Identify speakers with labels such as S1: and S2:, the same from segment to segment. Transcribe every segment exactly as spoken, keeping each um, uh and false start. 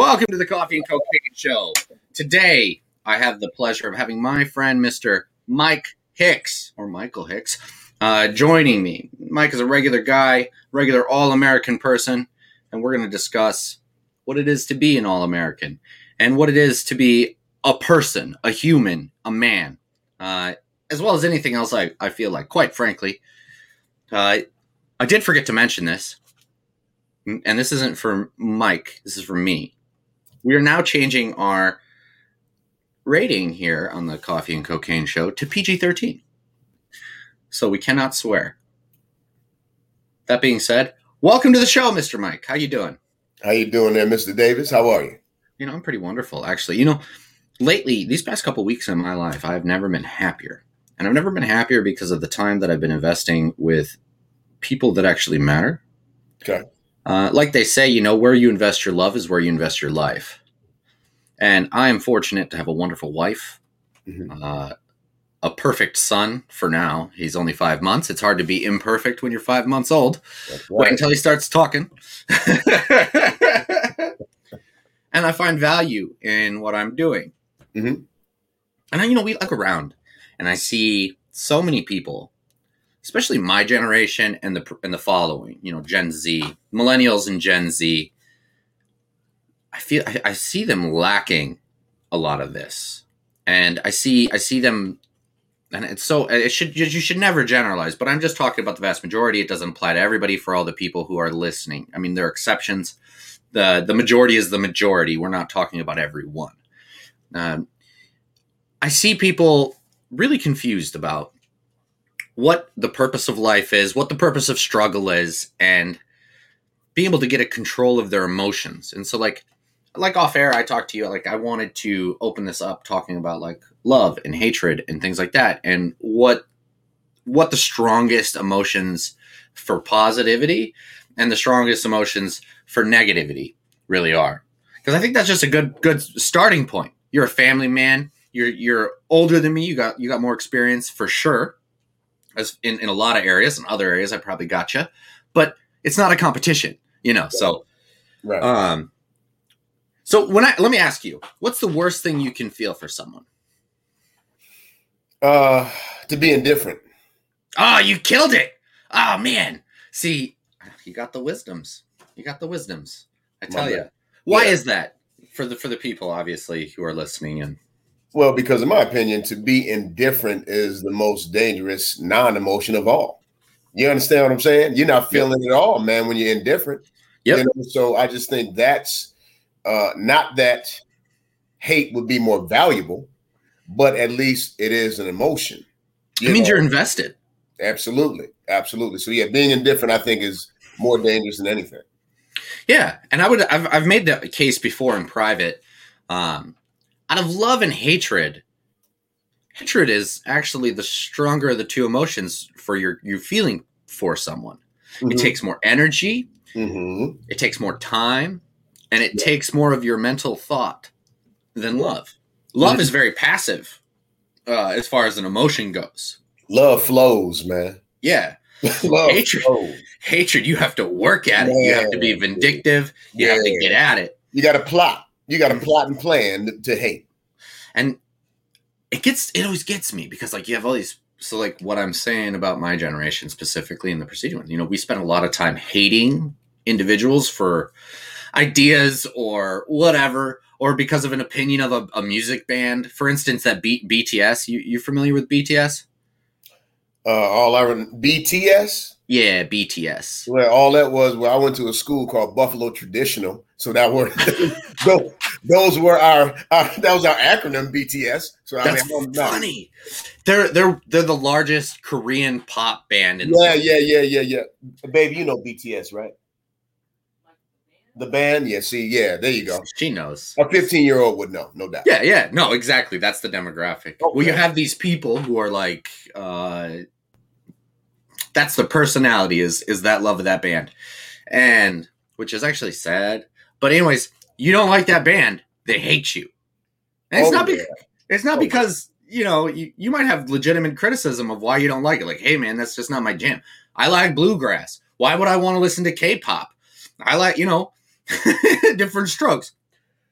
S1: Welcome to the Coffee and Cocaine Show. Today, I have the pleasure of having my friend, Mister Mike Hicks, or Michael Hicks, uh, joining me. Mike is a regular guy, regular all-American person, and we're going to discuss what it is to be an all-American and what it is to be a person, a human, a man, uh, as well as anything else I, I feel like, quite frankly. Uh, I did forget to mention this, and this isn't for Mike, this is for me. We are now changing our rating here on the Coffee and Cocaine Show to P G thirteen. So we cannot swear. That being said, welcome to the show, Mister Mike. How you doing?
S2: How you doing there, Mister Davis? How are you?
S1: You know, I'm pretty wonderful, actually. You know, lately, these past couple weeks in my life, I've never been happier. And I've never been happier because of the time that I've been investing with people that actually matter.
S2: Okay.
S1: Uh, like they say, you know, where you invest your love is where you invest your life. And I am fortunate to have a wonderful wife, mm-hmm. uh, a perfect son for now. He's only five months. It's hard to be imperfect when you're five months old. That's right. Wait until he starts talking. And I find value in what I'm doing. Mm-hmm. And I, you know, we look around and I see so many people, especially my generation and the and the following, you know, Gen Z, millennials and Gen Z. I feel I, I see them lacking a lot of this, and I see I see them, and it's so it should you should never generalize, but I'm just talking about the vast majority. It doesn't apply to everybody. For all the people who are listening, I mean, there are exceptions. the The majority is the majority. We're not talking about everyone. Um, I see people really confused about what the purpose of life is, what the purpose of struggle is, and being able to get a control of their emotions. And so like, like off air, I talked to you, like I wanted to open this up talking about like love and hatred and things like that. And what, what the strongest emotions for positivity and the strongest emotions for negativity really are. Because I think that's just a good, good starting point. You're a family man. You're, you're older than me. You got, you got more experience for sure. As in, in a lot of areas, in other areas, I probably got you, but it's not a competition, you know? So, right. um, so when I, let me ask you, what's the worst thing you can feel for someone?
S2: Uh, to be indifferent.
S1: Oh, you killed it. Oh man. See, you got the wisdoms, you got the wisdoms. I tell you, why yeah. is that for the, for the people, obviously, who are listening? And
S2: Well, because in my opinion, to be indifferent is the most dangerous non-emotion of all. You understand what I'm saying? You're not feeling yep. it at all, man, when you're indifferent.
S1: Yep.
S2: You know? So I just think that's uh, not that hate would be more valuable, but at least it is an emotion.
S1: You it means know? You're invested.
S2: Absolutely. Absolutely. So yeah, being indifferent, I think, is more dangerous than anything.
S1: Yeah. And I would, I've, I've made that case before in private. Um, Out of love and hatred, hatred is actually the stronger of the two emotions for your, your feeling for someone. Mm-hmm. It takes more energy, mm-hmm. it takes more time, and it yeah. takes more of your mental thought than love. Love mm-hmm. is very passive uh, as far as an emotion goes.
S2: Love flows, man.
S1: Yeah.
S2: Love
S1: hatred,
S2: flows.
S1: Hatred, you have to work at it. Man. You have to be vindictive. You yeah. have to get at it.
S2: You got to plot. You got to plot and plan to hate.
S1: And it gets, it always gets me because like you have all these, so like what I'm saying about my generation specifically in the preceding one, you know, we spent a lot of time hating individuals for ideas or whatever, or because of an opinion of a, a music band. For instance, that B- BTS, you, you familiar with B T S?
S2: Uh, all I B T S?
S1: Yeah, B T S.
S2: Well, all that was, well, I went to a school called Buffalo Traditional. So that were those, those were our, our that was our acronym B T S. So I
S1: That's
S2: mean,
S1: funny. They're they're they're the largest Korean pop band in
S2: yeah, yeah, yeah, yeah, yeah. Baby, you know B T S, right? The band, yeah. See, yeah, there you go.
S1: She knows.
S2: A fifteen-year-old would know, no doubt.
S1: Yeah, yeah, no, exactly. That's the demographic. Okay. Well, you have these people who are like, uh, that's the personality is is that love of that band, and which is actually sad. But anyways, you don't like that band, they hate you. And it's oh, not because yeah. it's not oh, because you know you, you might have legitimate criticism of why you don't like it. Like, hey man, that's just not my jam. I like bluegrass. Why would I want to listen to K-pop? I like, you know, different strokes.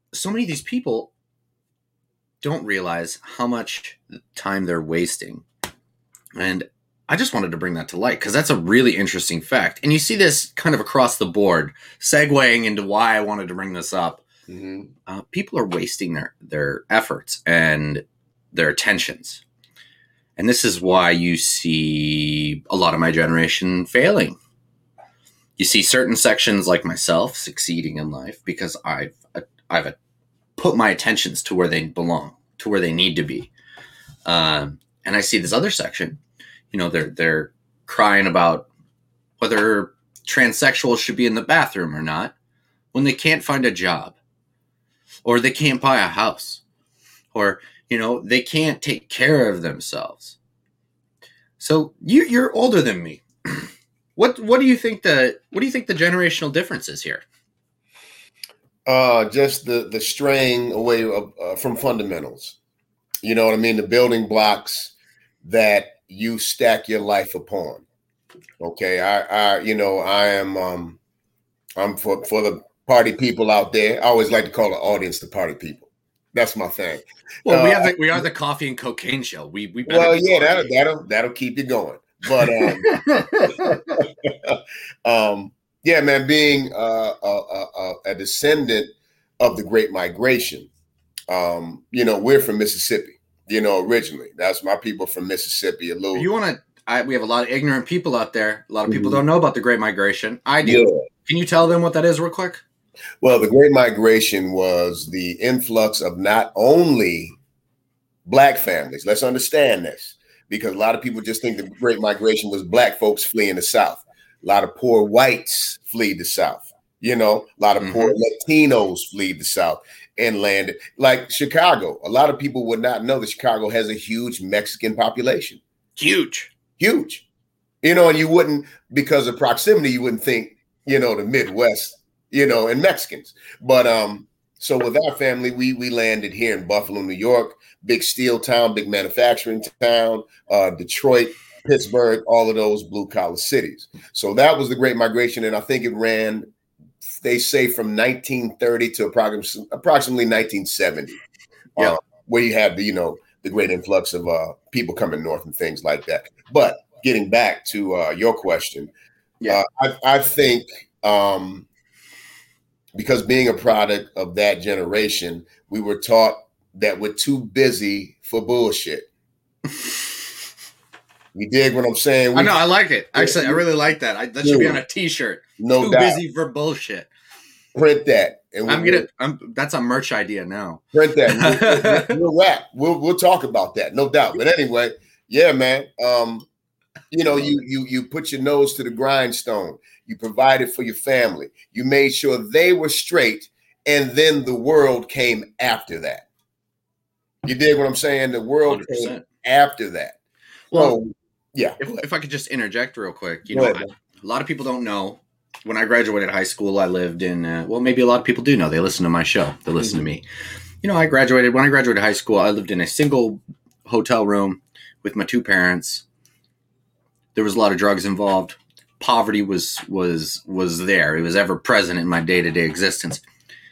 S1: so many of these people don't realize how much time they're wasting. And I just wanted to bring that to light because that's a really interesting fact. And you see this kind of across the board, segueing into why I wanted to bring this up. Mm-hmm. Uh, people are wasting their, their efforts and their attentions. And this is why you see a lot of my generation failing. You see certain sections like myself succeeding in life because I've I've put my attentions to where they belong, to where they need to be. Um, and I see this other section, you know, they're they're crying about whether transsexuals should be in the bathroom or not when they can't find a job, or they can't buy a house, or, you know, they can't take care of themselves. So you, you're older than me. What what do you think the what do you think the generational difference is here?
S2: Uh, just the the straying away of, uh, from fundamentals. You know what I mean? The building blocks that you stack your life upon. Okay, I, I you know, I am um, I'm for for the party people out there. I always like to call the audience the party people. That's my thing.
S1: Well, uh, we have the, we are the coffee and cocaine show. We we better
S2: well, yeah, that'll, that'll that'll keep you going. But um, um, yeah, man, being uh, a, a, a descendant of the Great Migration, um, you know, we're from Mississippi. You know, originally, that's my people from Mississippi. A little.
S1: You want to? We have a lot of ignorant people out there. A lot of people mm-hmm. don't know about the Great Migration. I do. Yeah. Can you tell them what that is, real quick?
S2: Well, the Great Migration was the influx of not only Black families. Let's understand this, because a lot of people just think the Great Migration was Black folks fleeing the South. A lot of poor whites fled the South. You know, a lot of mm-hmm. poor Latinos fled the South and landed. Like Chicago, a lot of people would not know that Chicago has a huge Mexican population.
S1: Huge.
S2: Huge. You know, and you wouldn't, because of proximity, you wouldn't think, you know, the Midwest, you know, and Mexicans. But um, so with our family, we we landed here in Buffalo, New York, big steel town, big manufacturing town, uh, Detroit, Pittsburgh, all of those blue collar cities. So that was the Great Migration. And I think it ran, they say, from nineteen thirty to approximately, approximately nineteen seventy, yeah. uh, where you have the, you know, the great influx of uh, people coming north and things like that. But getting back to uh, your question, yeah, uh, I, I think um, because being a product of that generation, we were taught that we're too busy for bullshit. You dig what I'm saying? We,
S1: I know, I like it. Actually, I really like that. I, that should be on a T-shirt.
S2: No
S1: too
S2: doubt.
S1: Busy for bullshit.
S2: Print that.
S1: And I'm gonna. I'm, that's a merch idea now.
S2: Print that. We'll, we'll, we'll rap. We'll we'll talk about that, no doubt. But anyway, yeah, man. Um, you know, you you you put your nose to the grindstone. You provided for your family. You made sure they were straight, and then the world came after that. You dig what I'm saying? The world one hundred percent came after that.
S1: Well, so, yeah. If, if I could just interject real quick, you Go know, ahead, I, a lot of people don't know. When I graduated high school, I lived in, uh, well, maybe a lot of people do know. They listen to my show. They listen mm-hmm. to me. You know, I graduated, when I graduated high school, I lived in a single hotel room with my two parents. There was a lot of drugs involved. Poverty was was was there. It was ever present in my day-to-day existence.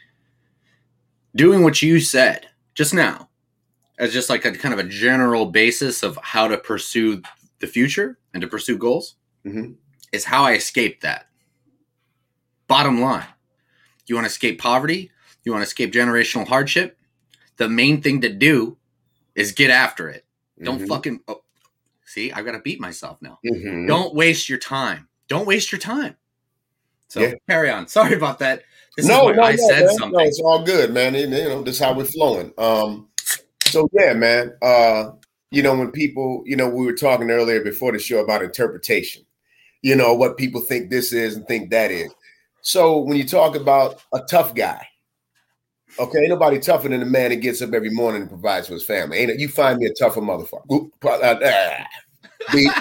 S1: Doing what you said just now, as just like a kind of a general basis of how to pursue the future and to pursue goals, mm-hmm. is how I escaped that. Bottom line, you want to escape poverty? You want to escape generational hardship? The main thing to do is get after it. Mm-hmm. Don't fucking... Oh, see, I've got to beat myself now. Mm-hmm. Don't waste your time. Don't waste your time. So yeah. Carry on. Sorry about that. This
S2: no,
S1: is
S2: no,
S1: I
S2: no,
S1: said
S2: man.
S1: something.
S2: No, it's all good, man. You know, this is how we're flowing. Um, so, yeah, man. Uh, you know, when people... You know, we were talking earlier before the show about interpretation. You know, what people think this is and think that is. So when you talk about a tough guy, okay, ain't nobody tougher than the man that gets up every morning and provides for his family. Ain't it? You find me a tougher motherfucker. Beep.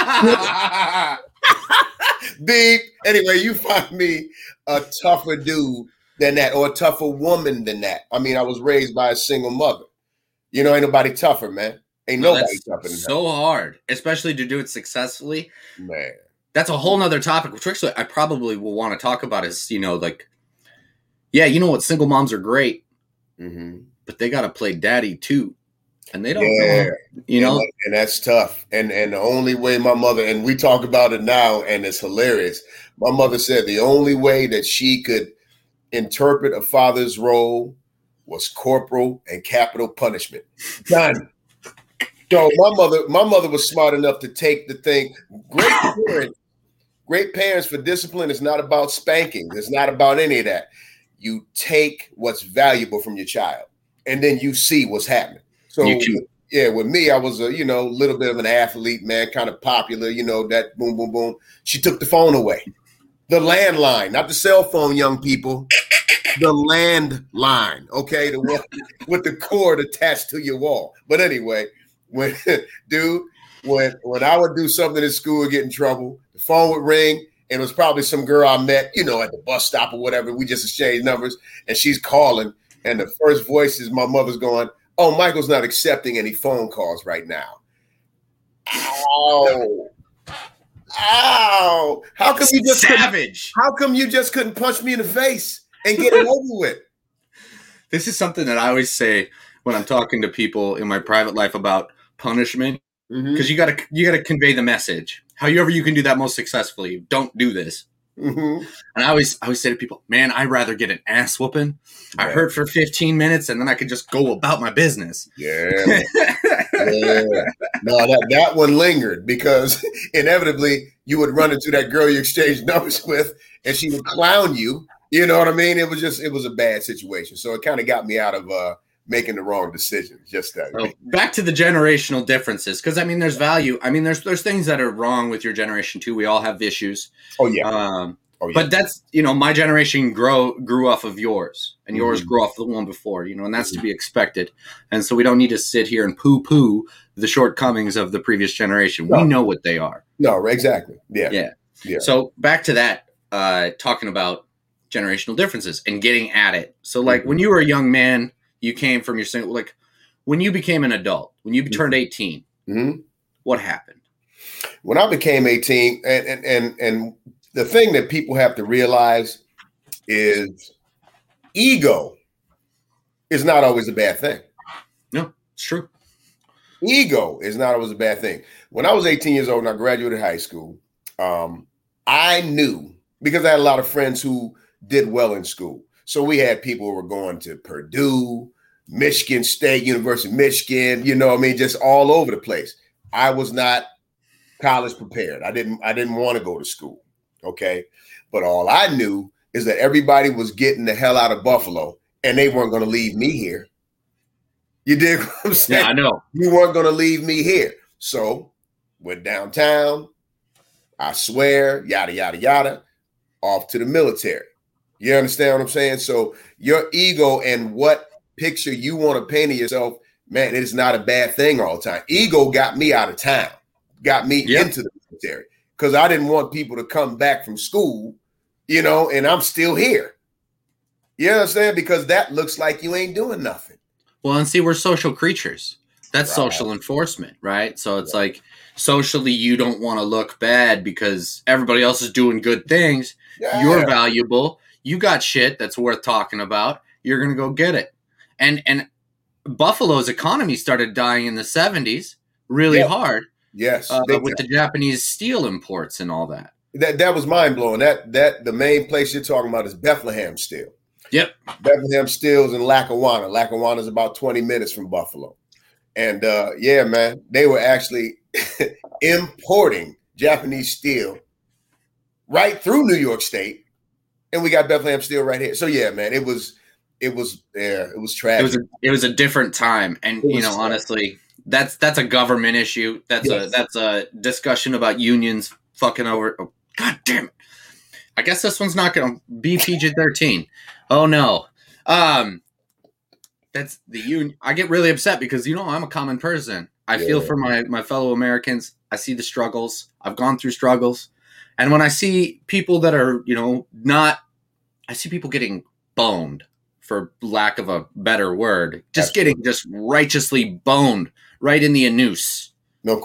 S2: Beep. Anyway, you find me a tougher dude than that, or a tougher woman than that. I mean, I was raised by a single mother. You know, ain't nobody tougher, man. Ain't
S1: no,
S2: nobody tougher than that.
S1: So hard, especially to do it successfully.
S2: Man.
S1: That's a whole nother topic, which actually I probably will want to talk about is, you know, like, yeah, you know what? Single moms are great.
S2: Mm-hmm.
S1: But they got to play daddy too. And they don't
S2: yeah.
S1: know, you know.
S2: And, that, and that's tough. And and the only way my mother, and we talk about it now, and it's hilarious. My mother said the only way that she could interpret a father's role was corporal and capital punishment. Done. So my mother, my mother was smart enough to take the thing. Great parents, great parents for discipline is not about spanking. It's not about any of that. You take what's valuable from your child, and then you see what's happening. So yeah, with me, I was a you know little bit of an athlete, man, kind of popular. You know that boom, boom, boom. She took the phone away, the landline, not the cell phone, young people. The landline, okay, the one with the cord attached to your wall. But anyway. When, dude, when when I would do something in school and get in trouble, the phone would ring, and it was probably some girl I met, you know, at the bus stop or whatever. We just exchanged numbers, and she's calling, and the first voice is my mother's going, "Oh, Michael's not accepting any phone calls right now." Ow. Ow. How come you just
S1: savage?
S2: How come you just couldn't punch me in the face and get it over with?
S1: This is something that I always say when I'm talking to people in my private life about punishment, because mm-hmm. you gotta you gotta convey the message. However you can do that most successfully. Don't do this. Mm-hmm. And I always I always say to people, man, I'd rather get an ass whooping. Yeah. I hurt for fifteen minutes and then I could just go about my business.
S2: Yeah. yeah. No, that, that one lingered because inevitably you would run into that girl you exchanged numbers with and she would clown you. You know what I mean? It was just it was a bad situation. So it kind of got me out of uh making the wrong decision. Just that.
S1: Oh, back to the generational differences, because I mean, there's value. I mean, there's there's things that are wrong with your generation too. We all have issues.
S2: Oh yeah.
S1: Um,
S2: oh, yeah.
S1: But that's you know, my generation grow grew off of yours, and mm-hmm. yours grew off the one before. You know, and that's mm-hmm. to be expected. And so we don't need to sit here and poo poo the shortcomings of the previous generation. No. We know what they are.
S2: No, exactly. Yeah.
S1: Yeah.
S2: Yeah.
S1: So back to that, uh, talking about generational differences and getting at it. So like mm-hmm. when you were a young man. You came from your single, like when you became an adult, when you turned eighteen, mm-hmm. what happened?
S2: When I became eighteen, and, and and and the thing that people have to realize is ego is not always a bad thing.
S1: No, it's true.
S2: Ego is not always a bad thing. When I was eighteen years old and I graduated high school, um, I knew because I had a lot of friends who did well in school. So we had people who were going to Purdue, Michigan State, University of Michigan, you know what I mean, just all over the place. I was not college prepared. I didn't I didn't want to go to school, okay? But all I knew is that everybody was getting the hell out of Buffalo and they weren't going to leave me here. You dig what I'm saying?
S1: Yeah, I know.
S2: You weren't going to leave me here. So went downtown, I swear, yada, yada, yada, off to the military. You understand what I'm saying? So your ego and what picture you want to paint of yourself, man, it is not a bad thing all the time. Ego got me out of town, got me yep. into the military because I didn't want people to come back from school, you know, and I'm still here. You understand? Because that looks like you ain't doing nothing.
S1: Well, and see, we're social creatures. That's right. Social enforcement, right? So it's right. like socially you don't want to look bad because everybody else is doing good things. Yeah. You're valuable. You got shit that's worth talking about. You're going to go get it. And and Buffalo's economy started dying in the seventies really yeah. hard.
S2: Yes.
S1: Uh, with the Japanese steel imports and all that.
S2: That that was mind blowing. That that the main place you're talking about is Bethlehem Steel.
S1: Yep.
S2: Bethlehem Steel's in Lackawanna. Lackawanna is about twenty minutes from Buffalo. And uh, yeah, man, they were actually importing Japanese steel right through New York State. And we got Bethlehem Steel right here. So yeah, man, it was, it was, yeah, it was tragic.
S1: It was, a, it was a different time, and you know, tragic. Honestly, that's that's a government issue. That's yes. a that's a discussion about unions fucking over. Oh, God damn it! I guess this one's not going to be P G thirteen. Oh no, um, that's the union. I get really upset because you know I'm a common person. I yeah. feel for my my fellow Americans. I see the struggles. I've gone through struggles. And when I see people that are, you know, not, I see people getting boned, for lack of a better word, just Absolutely. Getting just righteously boned right in the anus.
S2: No,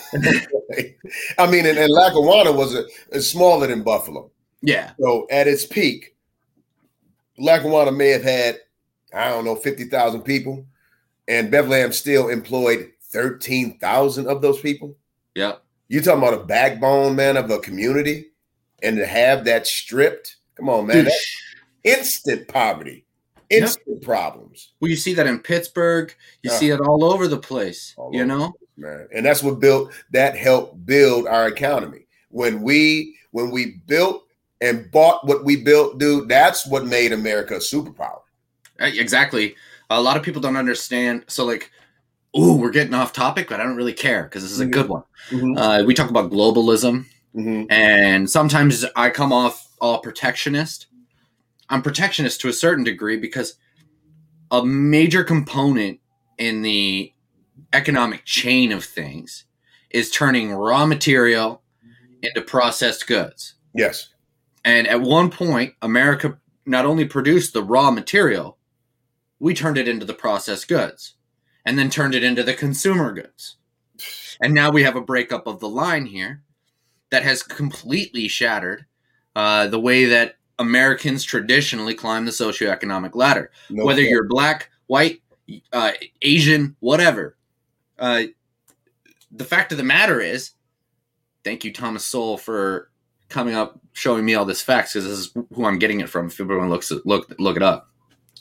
S2: I mean, and, and Lackawanna was a, a smaller than Buffalo.
S1: Yeah.
S2: So at its peak, Lackawanna may have had I don't know, fifty thousand people. And Bethlehem Steel employed thirteen thousand of those people.
S1: Yeah.
S2: You're talking about a backbone, man, of a community. And to have that stripped, come on, man, that's instant poverty, instant yep. problems.
S1: Well, you see that in Pittsburgh. You uh, see it all over the place, you know?
S2: Place, man. And that's what built, that helped build our economy. When we, when we built and bought what we built, dude, that's what made America a superpower.
S1: Exactly. A lot of people don't understand. So like, ooh, we're getting off topic, but I don't really care because this is a mm-hmm. good one. Mm-hmm. Uh, we talk about globalism. Mm-hmm. And sometimes I come off all protectionist. I'm protectionist to a certain degree because a major component in the economic chain of things is turning raw material into processed goods.
S2: Yes.
S1: And at one point, America not only produced the raw material, we turned it into the processed goods and then turned it into the consumer goods. And now we have a breakup of the line here that has completely shattered uh, the way that Americans traditionally climb the socioeconomic ladder. No Whether problem. You're black, white, uh, Asian, whatever. Uh, the fact of the matter is, thank you, Thomas Sowell, for coming up, showing me all this facts, because this is who I'm getting it from. If everyone looks at, look look it up.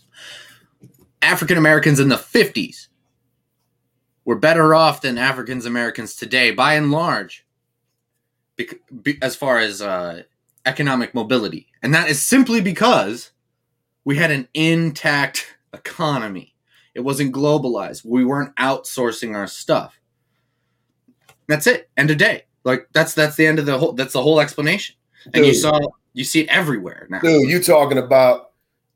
S1: African Americans in the fifties were better off than African Americans today, by and large. As far as uh, economic mobility. And that is simply because we had an intact economy. It wasn't globalized. We weren't outsourcing our stuff. That's it. End of day. Like that's that's the end of the whole that's the whole explanation. And dude, you saw you see it everywhere now.
S2: Dude, you talking about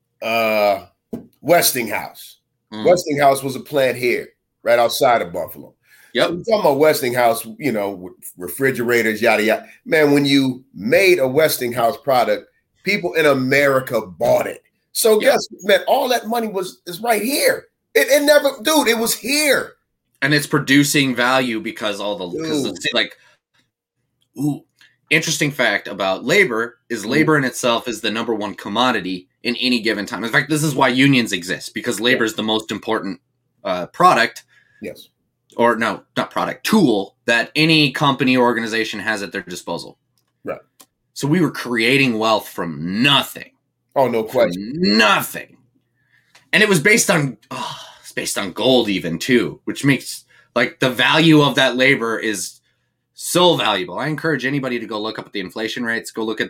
S2: uh, Westinghouse. Mm. Westinghouse was a plant here, right outside of Buffalo.
S1: Yep.
S2: So we're talking about Westinghouse, you know, refrigerators, yada, yada. Man, when you made a Westinghouse product, people in America bought it. So yep. guess, man, all that money was is right here. It, it never, dude, it was here.
S1: And it's producing value because all the, because like, ooh, interesting fact about labor is labor in itself is the number one commodity in any given time. In fact, this is why unions exist, because labor is the most important uh, product.
S2: Yes.
S1: Or no, not product, tool that any company or organization has at their disposal.
S2: Right.
S1: So we were creating wealth from nothing.
S2: Oh, no question.
S1: From nothing. And it was based on, oh, it's based on gold even too, which makes like the value of that labor is so valuable. I encourage anybody to go look up at the inflation rates. Go look at,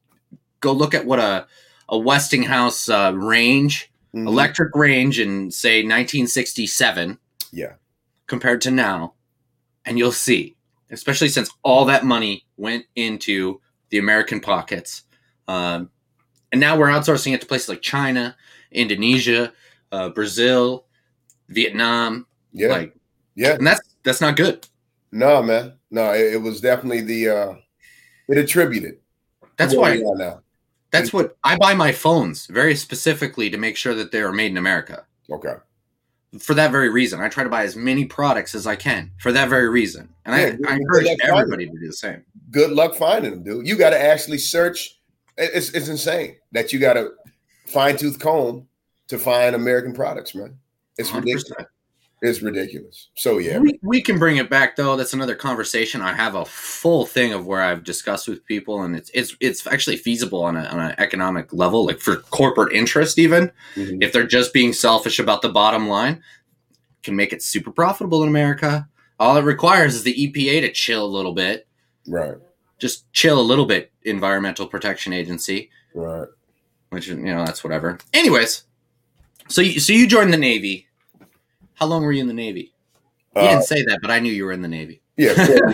S1: go look at what a, a Westinghouse uh, range, mm-hmm. electric range in say nineteen sixty-seven.
S2: Yeah.
S1: Compared to now, and you'll see, especially since all that money went into the American pockets, um, and now we're outsourcing it to places like China, Indonesia, uh, Brazil, Vietnam.
S2: Yeah,
S1: like,
S2: yeah,
S1: and that's that's not good.
S2: No, man, no, it, it was definitely the uh, it attributed.
S1: That's why now. That's what I buy my phones very specifically to make sure that they are made in America.
S2: Okay.
S1: For that very reason, I try to buy as many products as I can for that very reason. And yeah, I, I encourage everybody to do the same.
S2: Good luck finding them, dude. You got to actually search. It's, it's insane that you got to fine tooth comb to find American products, man. It's one hundred percent. Ridiculous. It's ridiculous. So, yeah.
S1: We, we can bring it back, though. That's another conversation. I have a full thing of where I've discussed with people, and it's it's it's actually feasible on, a, on an economic level, like for corporate interest even. Mm-hmm. If they're just being selfish about the bottom line, can make it super profitable in America. All it requires is the E P A to chill a little bit.
S2: Right.
S1: Just chill a little bit, Environmental Protection Agency.
S2: Right.
S1: Which, you know, that's whatever. Anyways, so you, so you joined the Navy. How long were you in the Navy? You uh, didn't say that, but I knew you were in the Navy.
S2: Yeah.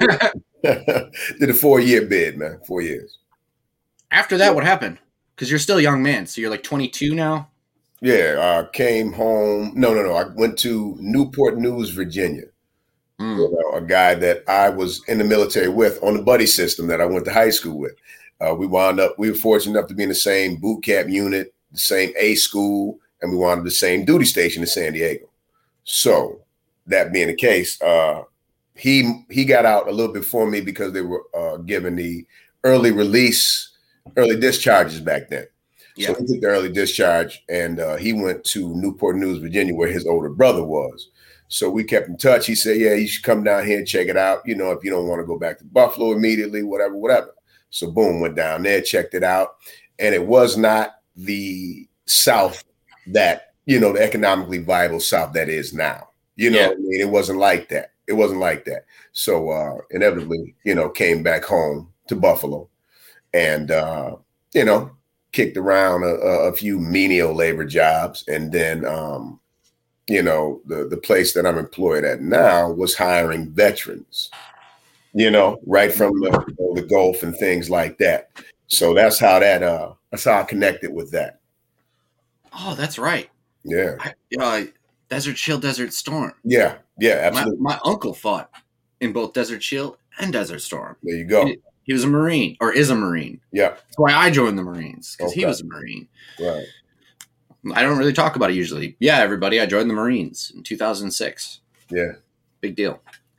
S2: Did a four-year bid, man. Four years.
S1: After that, what happened? Because you're still a young man. So you're like twenty-two now?
S2: Yeah. I uh, came home. No, no, no. I went to Newport News, Virginia. Mm. You know, a guy that I was in the military with on the buddy system that I went to high school with. Uh, we wound up, we were fortunate enough to be in the same boot camp unit, the same A school, and we wound up the same duty station in San Diego. So that being the case, uh, he he got out a little bit before me because they were uh, given the early release, early discharges back then.
S1: Yeah.
S2: So we took the early discharge, and uh, he went to Newport News, Virginia, where his older brother was. So we kept in touch. He said, yeah, you should come down here and check it out. You know, if you don't want to go back to Buffalo immediately, whatever, whatever. So boom, went down there, checked it out. And it was not the South that, you know, the economically viable South that is now. You know, yeah. I mean, it wasn't like that. It wasn't like that. So uh, inevitably, you know, came back home to Buffalo and, uh, you know, kicked around a, a few menial labor jobs. And then, um, you know, the, the place that I'm employed at now was hiring veterans, you know, right from the, you know, the Gulf and things like that. So that's how that, uh, that's how I connected with that.
S1: Oh, that's right.
S2: Yeah.
S1: I, uh, Desert Shield, Desert Storm.
S2: Yeah. Yeah, absolutely.
S1: My, my uncle fought in both Desert Shield and Desert Storm.
S2: There you go.
S1: He, he was a Marine, or is a Marine.
S2: Yeah.
S1: That's why I joined the Marines, because
S2: okay.
S1: he was a Marine.
S2: Right.
S1: I don't really talk about it usually. Yeah, everybody, I joined the Marines in two thousand six.
S2: Yeah.
S1: Big deal.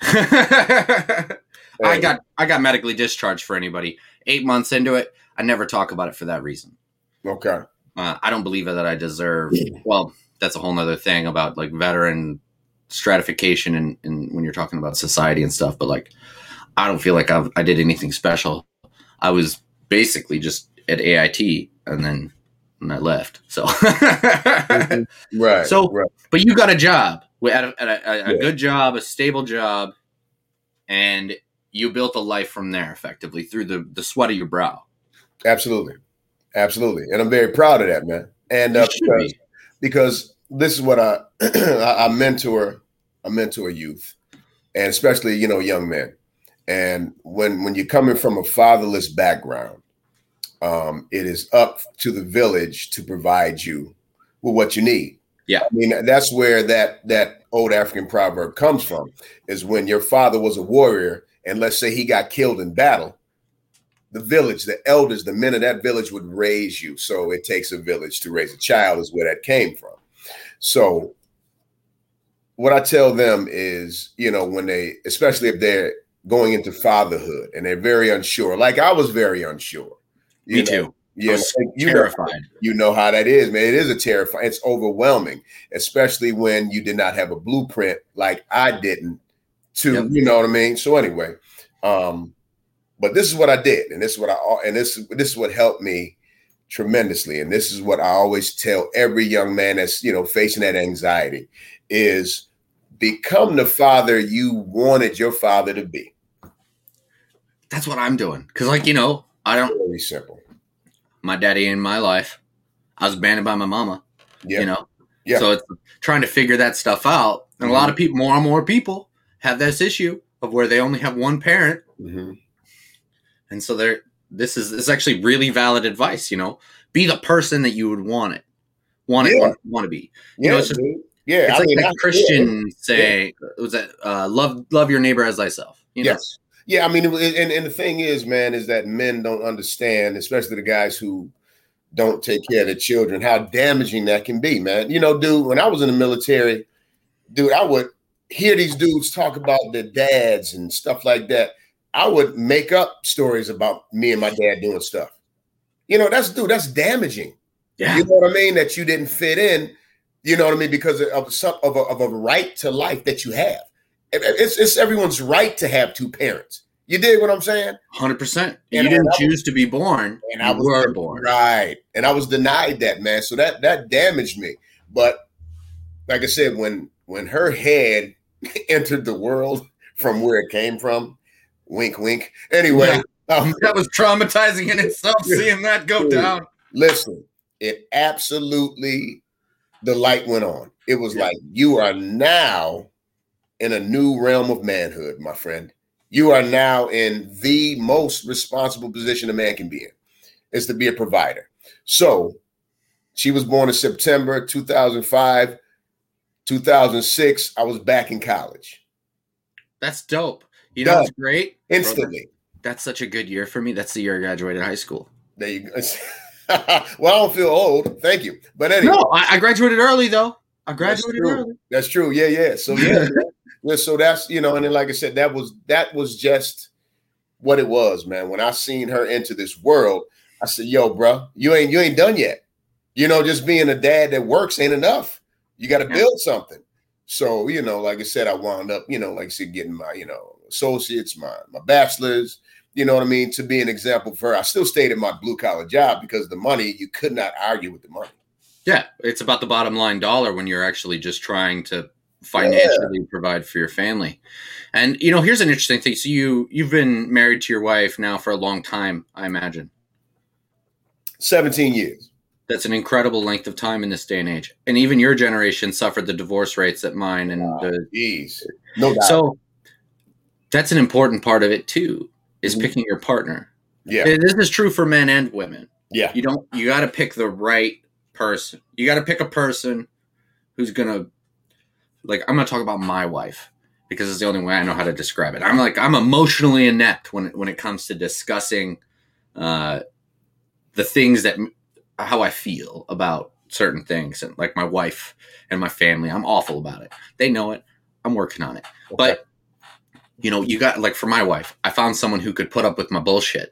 S1: I got I got medically discharged for anybody. Eight months into it, I never talk about it for that reason.
S2: Okay.
S1: Uh, I don't believe that I deserve, well, that's a whole nother thing about like veteran stratification and, and when you're talking about society and stuff. But like, I don't feel like I've, I did anything special. I was basically just at A I T and then and I left. So,
S2: right.
S1: So,
S2: right.
S1: But you got a job, at a, at a, a,
S2: yeah.
S1: a good job, a stable job, and you built a life from there effectively through the, the sweat of your brow.
S2: Absolutely. Absolutely. And I'm very proud of that, man. And uh, because, be. because this is what I, I mentor, I mentor youth and especially, you know, young men. And when, when you're coming from a fatherless background, um, it is up to the village to provide you with what you need.
S1: Yeah.
S2: I mean, that's where that, that old African proverb comes from, is when your father was a warrior and let's say he got killed in battle, the village, the elders, the men of that village would raise you. So it takes a village to raise a child is where that came from. So what I tell them is, you know, when they, especially if they're going into fatherhood and they're very unsure, like I was very unsure.
S1: Me
S2: know?
S1: too.
S2: Yeah,
S1: I was
S2: you
S1: terrified.
S2: Know, you know how that is, man. It is a terrifying, it's overwhelming, especially when you did not have a blueprint like I didn't to, yep. you know what I mean? So anyway, um, but this is what I did, and this is what I and this this is what helped me tremendously. And this is what I always tell every young man that's, you know, facing that anxiety is become the father you wanted your father to be.
S1: That's what I'm doing. Cause like, you know, I don't
S2: very simple.
S1: My daddy in my life, I was abandoned by my mama.
S2: Yeah.
S1: You know?
S2: Yeah.
S1: So it's trying to figure that stuff out. And mm-hmm. a lot of people, more and more people have this issue of where they only have one parent.
S2: Mm-hmm.
S1: And so there, this is, this is actually really valid advice, you know, be the person that you would want it, want
S2: yeah.
S1: it, want, want to be, you
S2: yeah,
S1: know, it's just,
S2: dude. yeah.
S1: It's
S2: I
S1: like
S2: mean,
S1: the Christian
S2: yeah.
S1: say, yeah. was that, uh, love, love your neighbor as thyself. You know?
S2: Yes. Yeah. I mean, and, and the thing is, man, is that men don't understand, especially the guys who don't take care of their children, how damaging that can be, man. You know, dude, when I was in the military, dude, I would hear these dudes talk about their dads and stuff like that. I would make up stories about me and my dad doing stuff. You know, that's, dude, that's damaging.
S1: Yeah.
S2: You know what I mean? That you didn't fit in, you know what I mean? Because of some of a, of a right to life that you have. It's, it's everyone's right to have two parents. You dig what I'm saying?
S1: one hundred percent.
S2: And
S1: you didn't
S2: was,
S1: choose to be born.
S2: And I was
S1: were born.
S2: Right. And I was denied that, man. So that, that damaged me. But like I said, when, when her head entered the world from where it came from, wink, wink. Anyway.
S1: Yeah.
S2: Um,
S1: that was traumatizing in itself, seeing that go
S2: dude,
S1: down.
S2: Listen, it absolutely, the light went on. It was yeah. like, you are now in a new realm of manhood, my friend. You are now in the most responsible position a man can be in, is to be a provider. So she was born in September two thousand five, two thousand six. I was back in college.
S1: That's dope. You know what's great?
S2: Instantly.
S1: Brother, that's such a good year for me. That's the year I graduated high school.
S2: There you go. Well, I don't feel old. Thank you. But anyway.
S1: No, I, I graduated early, though. I graduated
S2: that's
S1: early.
S2: That's true. Yeah, yeah. So, yeah. yeah. So that's, you know, and then like I said, that was that was just what it was, man. When I seen her enter this world, I said, yo, bro, you ain't you ain't done yet. You know, just being a dad that works ain't enough. You got to
S1: Yeah.
S2: build something. So, you know, like I said, I wound up, you know, like I said, getting my, you know, associates, my my bachelor's, you know what I mean, to be an example for her. I still stayed at my blue collar job because the money, you could not argue with the money.
S1: Yeah, it's about the bottom line dollar when you're actually just trying to financially yeah. provide for your family. And, you know, here's an interesting thing. So you, you've been married to your wife now for a long time, I imagine.
S2: seventeen years.
S1: That's an incredible length of time in this day and age. And even your generation suffered the divorce rates that mine and
S2: wow,
S1: the
S2: geez. No doubt.
S1: So that's an important part of it too, is mm-hmm. picking your partner.
S2: Yeah.
S1: This is true for men and women.
S2: Yeah.
S1: You don't you gotta pick the right person. You gotta pick a person who's gonna like I'm gonna talk about my wife because it's the only way I know how to describe it. I'm like I'm emotionally inept when when it comes to discussing uh, the things that how I feel about certain things, and like my wife and my family. I'm awful about it. They know it. I'm working on it. Okay. But you know, you got like for my wife, I found someone who could put up with my bullshit.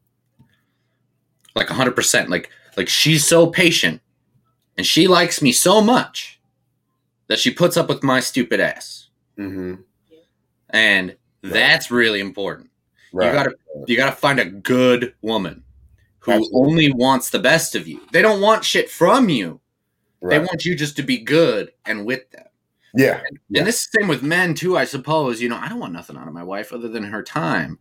S1: Like one hundred percent. Like like she's so patient and she likes me so much that she puts up with my stupid ass.
S2: Mm-hmm.
S1: And right. that's really important. Right. You gotta you gotta find a good woman who Absolutely. only wants the best of you. They don't want shit from you. Right. They want you just to be good and with them.
S2: Yeah.
S1: And,
S2: yeah.
S1: and this is the same with men too, I suppose. You know, I don't want nothing out of my wife other than her time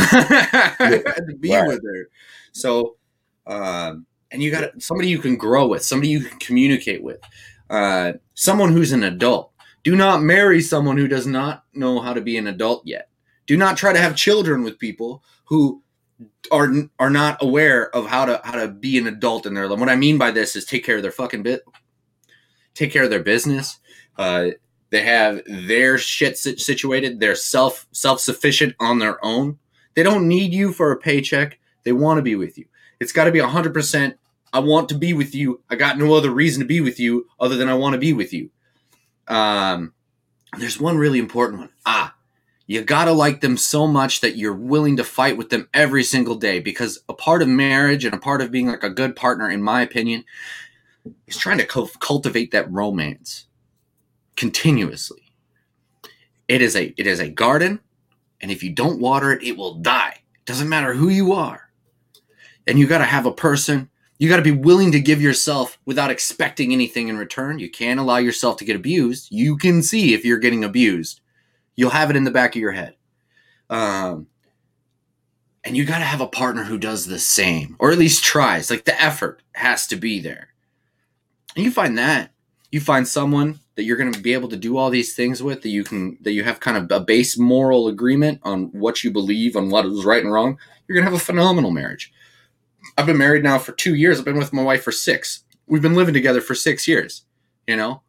S1: to be right. with her. So, um, and you got somebody you can grow with, somebody you can communicate with, uh, someone who's an adult. Do not marry someone who does not know how to be an adult yet. Do not try to have children with people who are are not aware of how to how to be an adult in their life. What I mean by this is take care of their fucking bit, take care of their business. Uh, they have their shit situated. They're self self sufficient on their own. They don't need you for a paycheck. They want to be with you. It's got to be a hundred percent. I want to be with you. I got no other reason to be with you other than I want to be with you. Um, there's one really important one. Ah. You gotta like them so much that you're willing to fight with them every single day, because a part of marriage and a part of being like a good partner, in my opinion, is trying to co- cultivate that romance continuously. It is a it is a garden, and if you don't water it, it will die. It doesn't matter who you are. And you gotta have a person, you gotta be willing to give yourself without expecting anything in return. You can't allow yourself to get abused. You can see if you're getting abused. You'll have it in the back of your head. Um, and you got to have a partner who does the same, or at least tries. Like the effort has to be there. And you find that. You find someone that you're going to be able to do all these things with, that you can, that you have kind of a base moral agreement on what you believe, on what is right and wrong. You're going to have a phenomenal marriage. I've been married now for two years. I've been with my wife for six. We've been living together for six years, you know?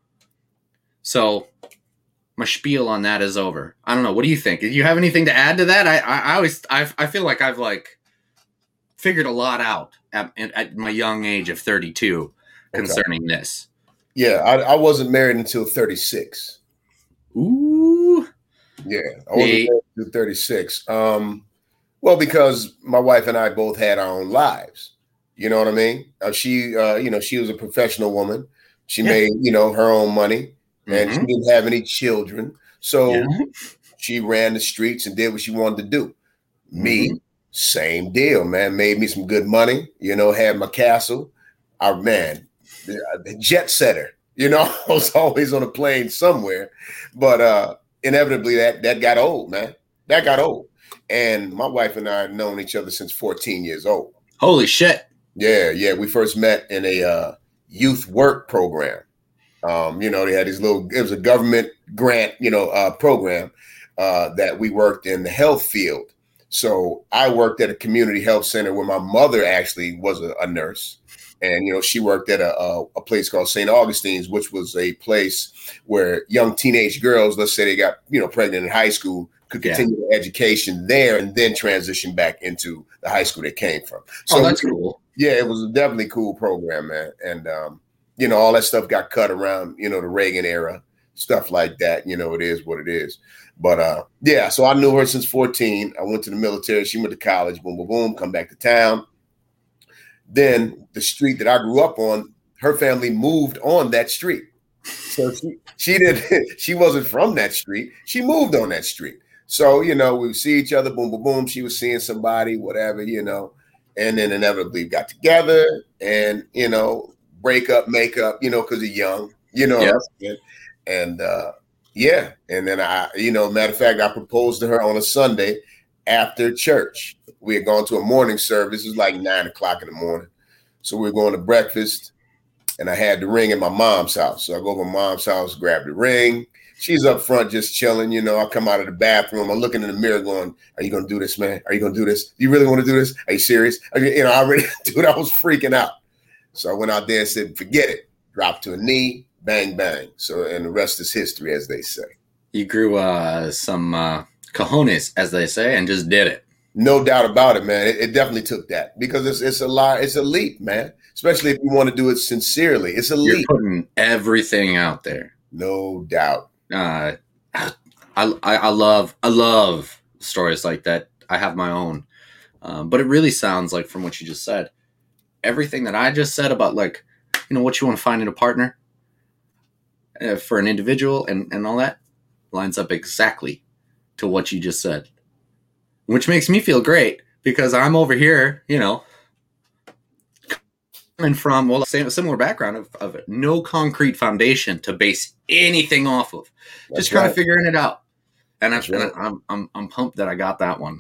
S1: So my spiel on that is over. I don't know. What do you think? Do you have anything to add to that? I I, I always I I feel like I've like figured a lot out at, at my young age of thirty-two concerning okay. this.
S2: Yeah, I, I wasn't married until thirty-six.
S1: Ooh.
S2: Yeah, I wasn't married until thirty-six. Um, well, because my wife and I both had our own lives. You know what I mean? Uh, she, uh, you know, she was a professional woman. She yeah. made, you know, her own money. And mm-hmm. she didn't have any children. So yeah. she ran the streets and did what she wanted to do. Mm-hmm. Me, same deal, man. Made me some good money, you know, had my castle. Our man, the, the jet setter, you know, I was always on a plane somewhere. But uh, inevitably that that got old, man. That got old. And my wife and I have known each other since fourteen years old.
S1: Holy shit.
S2: Yeah, yeah. We first met in a uh, youth work program. Um, you know, they had these little, it was a government grant, you know, uh, program uh, that we worked in the health field. So I worked at a community health center where my mother actually was a, a nurse. And, you know, she worked at a, a, a place called Saint Augustine's, which was a place where young teenage girls, let's say they got, you know, pregnant in high school, could continue yeah. their education there and then transition back into the high school they came from. So
S1: oh, that's cool.
S2: Yeah, it was a definitely cool program, man. And, um, you know, all that stuff got cut around, you know, the Reagan era, stuff like that. You know, it is what it is. But, uh, yeah, so I knew her since fourteen. I went to the military. She went to college. Boom, boom, boom. Come back to town. Then the street that I grew up on, her family moved on that street. So she, she didn't, she wasn't from that street. She moved on that street. So, you know, we would see each other, boom, boom, boom. She was seeing somebody, whatever, you know, and then inevitably got together and, you know, break up, make up, you know, because you're young, you know.
S1: Yep.
S2: And uh, yeah. And then I, you know, matter of fact, I proposed to her on a Sunday after church. We had gone to a morning service. It was like nine o'clock in the morning. So we were going to breakfast. And I had the ring at my mom's house. So I go to my mom's house, grab the ring. She's up front just chilling. You know, I come out of the bathroom. I'm looking in the mirror going, are you going to do this, man? Are you going to do this? Do you really want to do this? Are you serious? Are you, you know, I already, dude, I was freaking out. So I went out there and said, forget it. Dropped to a knee, bang, bang. So, and the rest is history, as they say.
S1: You grew uh, some uh, cojones, as they say, and just did it.
S2: No doubt about it, man. It, it definitely took that because it's it's a lot. It's a leap, man. Especially if you want to do it sincerely. It's a
S1: You're
S2: leap.
S1: Putting everything out there.
S2: No doubt.
S1: Uh, I, I I love I love stories like that. I have my own, um, but it really sounds like from what you just said, everything that I just said about like, you know, what you want to find in a partner uh, for an individual and and all that lines up exactly to what you just said. Which makes me feel great because I'm over here, you know, coming from, well, same similar background of, of no concrete foundation to base anything off of.
S2: That's
S1: Just kind
S2: right.
S1: of figuring it out. And, I'm,
S2: That's right.
S1: and I'm, I'm, I'm pumped that I got that one.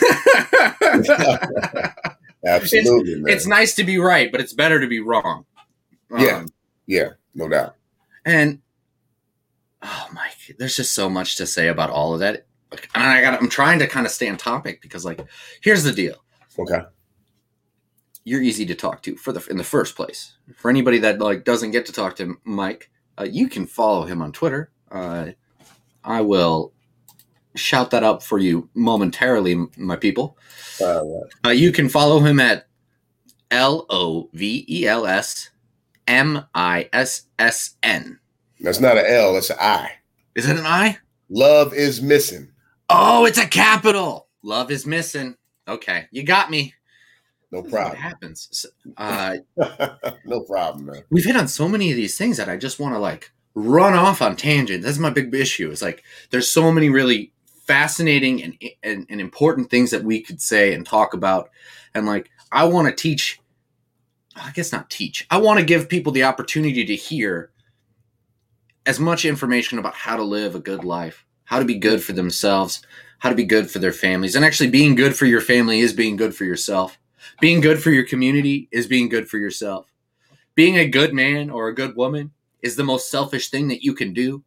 S2: Absolutely,
S1: it's,
S2: man.
S1: it's nice to be right, but it's better to be wrong. Um,
S2: Yeah. Yeah. No doubt.
S1: And, oh, Mike, there's just so much to say about all of that. And I got I'm trying to kind of stay on topic because, like, here's the deal.
S2: Okay.
S1: You're easy to talk to for the in the first place. For anybody that like doesn't get to talk to Mike, uh, you can follow him on Twitter. Uh, I will shout that up for you momentarily, my people.
S2: All right.
S1: Uh, you can follow him at L O V E L S M I S S N.
S2: That's not an L. That's an I.
S1: Is it an I?
S2: Love is missing.
S1: Oh, it's a capital. Love is missing. Okay, you got me.
S2: No
S1: What
S2: problem.
S1: happens? Uh,
S2: No problem, man.
S1: we've hit on so many of these things that I just want to like run off on tangent. That's my big issue. It's like there's so many really fascinating and, and, and important things that we could say and talk about. And like I want to teach, I guess not teach. I want to give people the opportunity to hear as much information about how to live a good life, how to be good for themselves, how to be good for their families. And actually being good for your family is being good for yourself. Being good for your community is being good for yourself. Being a good man or a good woman is the most selfish thing that you can do.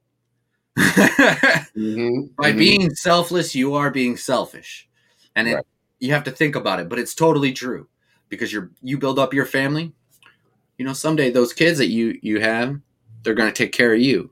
S2: Mm-hmm.
S1: By
S2: mm-hmm.
S1: being selfless, you are being selfish. And it,
S2: Right.
S1: you have to think about it, but it's totally true because you're, you build up your family. You know, someday those kids that you, you have, they're going to take care of you.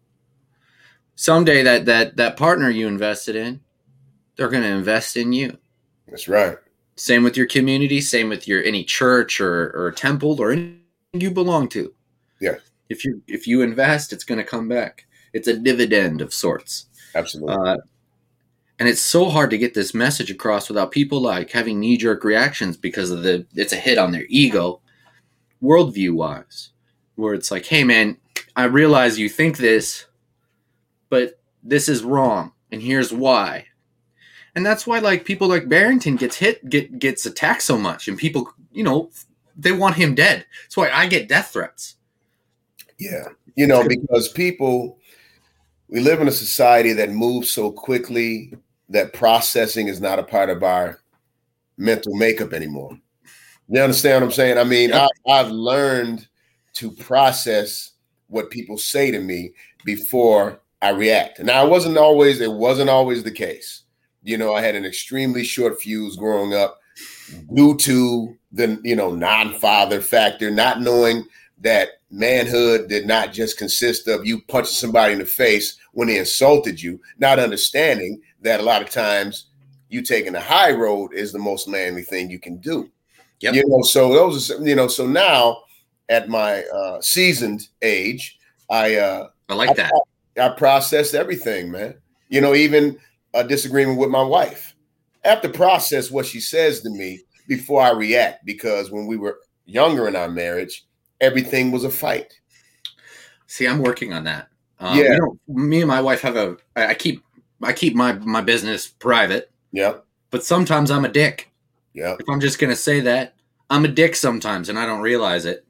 S1: Someday that, that, that partner you invested in, they're going to invest in you.
S2: That's right.
S1: Same with your community, same with your any church or, or temple or anything you belong to.
S2: Yeah.
S1: If you if you invest, it's going to come back. It's a dividend of sorts.
S2: Absolutely.
S1: Uh, and it's so hard to get this message across without people like having knee-jerk reactions because of the it's a hit on their ego, worldview-wise, where it's like, hey, man, I realize you think this, but this is wrong, and here's why. And that's why, like, people like Barrington gets hit, get gets attacked so much, and people, you know, they want him dead. That's why I get death threats.
S2: Yeah, you know, because people, we live in a society that moves so quickly that processing is not a part of our mental makeup anymore. You understand what I'm saying? I mean, I, I've learned to process what people say to me before I react. Now, it wasn't always, it wasn't always the case. You know, I had an extremely short fuse growing up due to the, you know, non-father factor, not knowing that manhood did not just consist of you punching somebody in the face when they insulted you, not understanding that a lot of times you taking the high road is the most manly thing you can do. Yep. You know, so those are, you know, so now at my uh, seasoned age, I, uh,
S1: I like that.
S2: I, I processed everything, man. You know, even a disagreement with my wife. I have to process what she says to me before I react, because when we were younger in our marriage, everything was a fight.
S1: See, I'm working on that. Um,
S2: yeah.
S1: We don't, me and my wife have a, I keep, I keep my, my business private.
S2: Yeah.
S1: But sometimes I'm a dick.
S2: Yeah.
S1: If I'm just going to say that, I'm a dick sometimes and I don't realize it.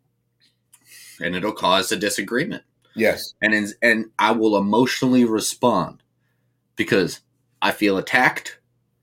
S1: And it'll cause a disagreement.
S2: Yes.
S1: And, in, and I will emotionally respond because I feel attacked.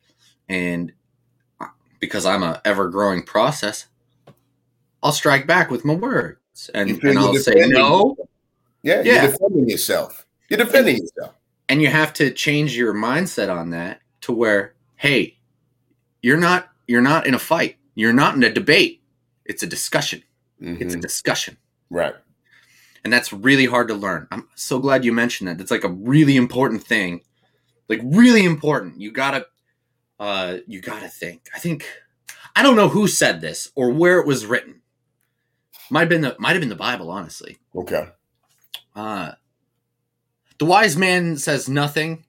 S1: And because I'm a ever-growing process, I'll strike back with my words. And, and I'll say, no.
S2: Yeah, yeah, you're defending yourself. You're defending and, yourself.
S1: And you have to change your mindset on that to where, hey, you're not you're not in a fight. You're not in a debate. It's a discussion. Mm-hmm. It's a discussion.
S2: Right.
S1: And that's really hard to learn. I'm so glad you mentioned that. It's like a really important thing. Like really important. You gotta uh you gotta think. I think I don't know who said this or where it was written. Might have been the might have been the Bible, honestly.
S2: Okay.
S1: Uh, the wise man says nothing,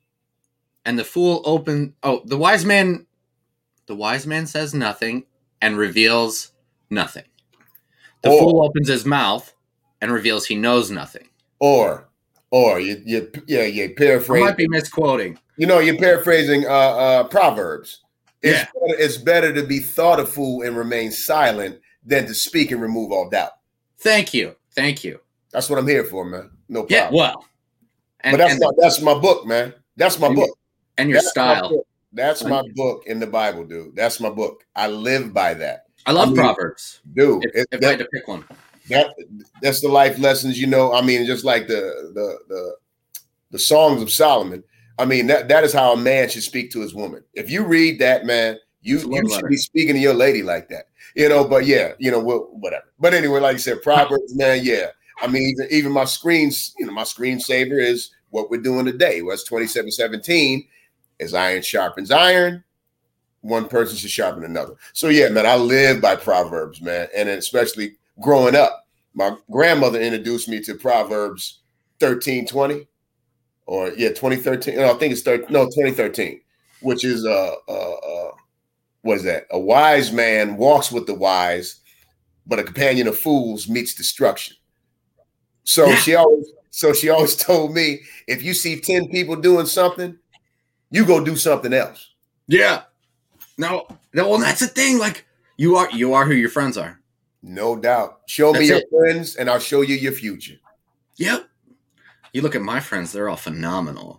S1: and the fool open. Oh, the wise man, the wise man says nothing and reveals nothing. The or, fool opens his mouth and reveals he knows nothing.
S2: Or, or you, you yeah, you paraphrase.
S1: I might be misquoting.
S2: You know, you're paraphrasing uh, uh, Proverbs. It's
S1: yeah.
S2: better, it's better to be thought a fool and remain silent than to speak and remove all doubt.
S1: Thank you, thank you.
S2: That's what I'm here for, man. No problem.
S1: Yeah, well.
S2: And, but that's, and my, that's my book, man. That's my
S1: and,
S2: book.
S1: And your
S2: that's
S1: style.
S2: My that's my book in the Bible, dude. That's my book. I live by that.
S1: I love I mean, Proverbs.
S2: Dude.
S1: If,
S2: it,
S1: if
S2: that,
S1: I had to pick one.
S2: That That's the life lessons, you know. I mean, just like the the the, the Songs of Solomon. I mean, that, that is how a man should speak to his woman. If you read that, man, you, you should letter. be speaking to your lady like that. You know, but yeah, you know, whatever. But anyway, like you said, Proverbs, man, yeah. I mean, even, even my screens, you know, my screensaver is what we're doing today. What's twenty-seven seventeen is iron sharpens iron. One person should sharpen another. So yeah, man, I live by Proverbs, man. And especially growing up, my grandmother introduced me to Proverbs thirteen twenty or yeah, twenty thirteen. No, I think it's thirteen, no, twenty thirteen, which is uh uh uh what is that? A wise man walks with the wise, but a companion of fools meets destruction. So yeah. she always, so she always told me, if you see ten people doing something, you go do something else.
S1: Yeah. No, no. Well, that's the thing. Like you are, you are who your friends are.
S2: No doubt. Show that's me your it. friends, and I'll show you your future.
S1: Yep. You look at my friends; they're all phenomenal.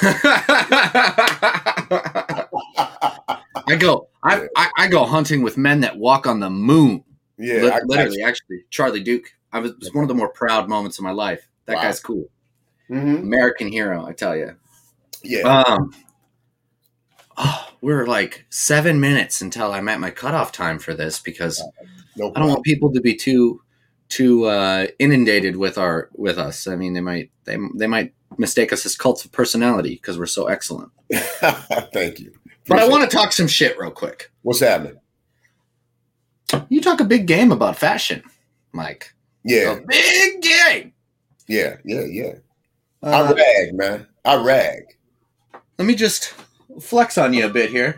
S1: I go, I, yeah. I, I go hunting with men that walk on the moon.
S2: Yeah,
S1: L- literally, actually, Charlie Duke. I was, it was one of the more proud moments of my life. That wow. guy's cool. Mm-hmm. American hero, I tell you.
S2: Yeah.
S1: Um. Oh, we're like seven minutes until I'm at my cutoff time for this because no I don't want people to be too too uh, inundated with our with us. I mean, they might they they might mistake us as cults of personality because we're so excellent.
S2: Thank you. Appreciate
S1: but I want to talk some shit real quick.
S2: What's happening?
S1: You talk a big game about fashion, Mike.
S2: Yeah.
S1: A big game.
S2: Yeah, yeah, yeah. Uh, I rag, man. I rag.
S1: Let me just flex on you a bit here.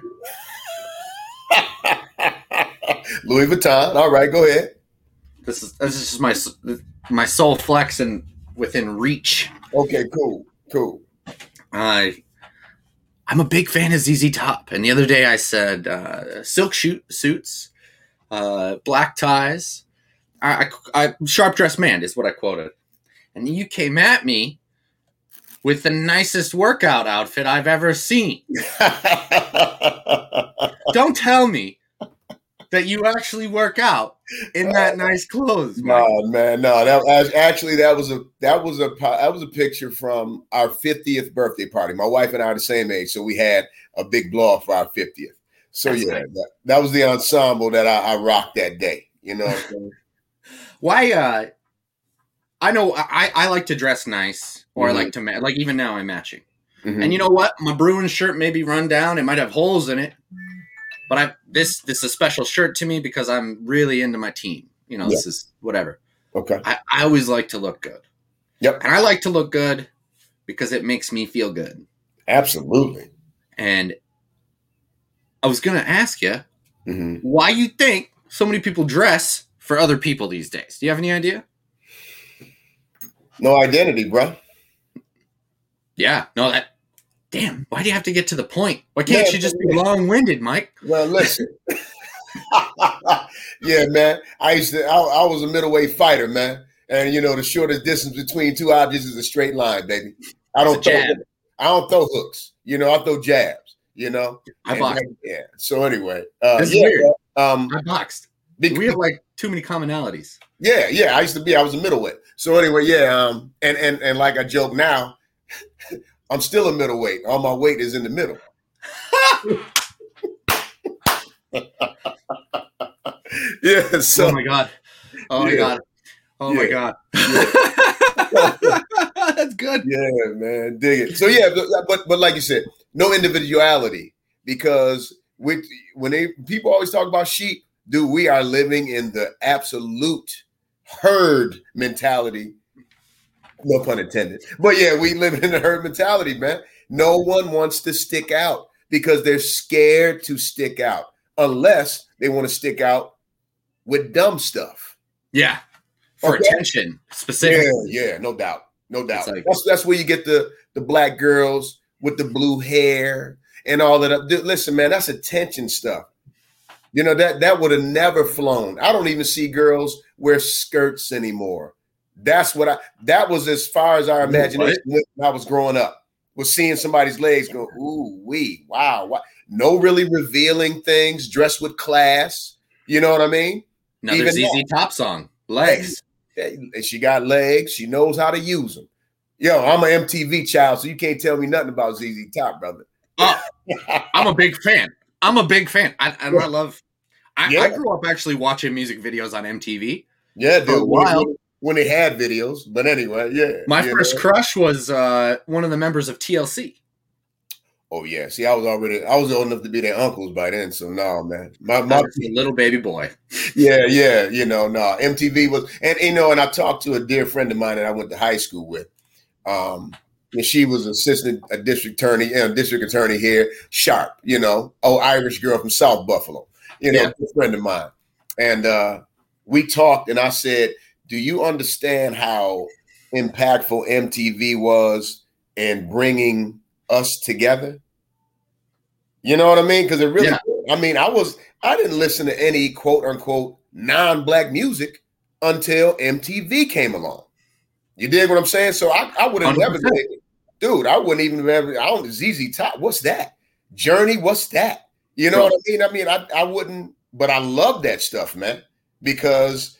S2: Louis Vuitton. All right, go ahead.
S1: This is this is my my soul flexing within reach.
S2: Okay, cool, cool.
S1: I I'm a big fan of Z Z Top, and the other day I said uh, silk shoot suits, uh, black ties. I, I, I sharp dressed man is what I quoted, and you came at me with the nicest workout outfit I've ever seen. Don't tell me that you actually work out in that nice clothes.
S2: No, man, no. That actually that was a that was a that was a picture from our fiftieth birthday party. My wife and I are the same age, so we had a big blow off for our fiftieth. So That's yeah, nice. that, that was the ensemble that I, I rocked that day. You know what I'm saying?
S1: Why? Uh, I know I, I like to dress nice, or mm-hmm. I like to ma- like even now I'm matching. Mm-hmm. And you know what? My Bruins shirt may be run down; it might have holes in it, but I this this is a special shirt to me because I'm really into my team. You know, yeah. This is whatever.
S2: Okay.
S1: I, I always like to look good.
S2: Yep.
S1: And I like to look good because it makes me feel good.
S2: Absolutely.
S1: And I was going to ask you
S2: mm-hmm.
S1: why you think so many people dress for other people these days? Do you have any idea?
S2: No identity, bro.
S1: Yeah, no, that. Damn, why do you have to get to the point? Why can't yeah, you just be long-winded, Mike?
S2: Well, listen. Yeah, man. I used to. I, I was a middleweight fighter, man. And you know, the shortest distance between two objects is a straight line, baby. I don't throw. Jab. I don't throw hooks. You know, I throw jabs. You know.
S1: I boxed.
S2: Yeah. So anyway, uh,
S1: this is
S2: yeah,
S1: weird.
S2: Um,
S1: I boxed. Because, we have like too many commonalities.
S2: Yeah, yeah. I used to be. I was a middleweight. So anyway, yeah. Um, and and and like I joke now, I'm still a middleweight. All my weight is in the middle. Yeah. So,
S1: oh my god. Oh my yeah. god. Oh yeah. my god. Yeah. That's good.
S2: Yeah, man. Dig it. So yeah, but but like you said, no individuality, because with when they people always talk about sheep, dude, we are living in the absolute herd mentality. No pun intended. But yeah, we live in the herd mentality, man. No one wants to stick out because they're scared to stick out unless they want to stick out with dumb stuff.
S1: Yeah. For okay. attention, specifically.
S2: Yeah, yeah, no doubt. No doubt.
S1: Like,
S2: that's that's where you get the, the black girls with the blue hair and all of that. Dude, listen, man, that's attention stuff. You know, that, that would have never flown. I don't even see girls wear skirts anymore. That's what I, that was as far as our imagination went when I was growing up, was seeing somebody's legs go, ooh, wee, wow, wow. No really revealing things, dressed with class. You know what I mean?
S1: Another Z Z Top song, Legs.
S2: And she got legs. She knows how to use them. Yo, I'm an M T V child, so you can't tell me nothing about Z Z Top, brother.
S1: Oh, I'm a big fan. I'm a big fan. I, I, I love, I, yeah. I grew up actually watching music videos on M T V.
S2: Yeah, dude. Wild. When, when they had videos. But anyway, yeah.
S1: My first know? crush was uh, one of the members of T L C.
S2: Oh, yeah. See, I was already, I was old enough to be their uncles by then. So, no, man. My, my
S1: little baby boy.
S2: Yeah, yeah. You know, no. M T V was, and, you know, and I talked to a dear friend of mine that I went to high school with. Um, and she was assistant a district attorney, you know, district attorney here, Sharp, you know, oh, Irish girl from South Buffalo, you know, yeah. a friend of mine. And uh, we talked, and I said, do you understand how impactful M T V was in bringing us together? You know what I mean? Because it really, yeah. I mean, I was, I didn't listen to any quote unquote non-black music until M T V came along. You dig what I'm saying? So I, I would have never, dude, I wouldn't even have ever, I don't, Z Z Top, what's that? Journey, what's that? You know what I mean? I mean, I, I wouldn't, but I love that stuff, man, because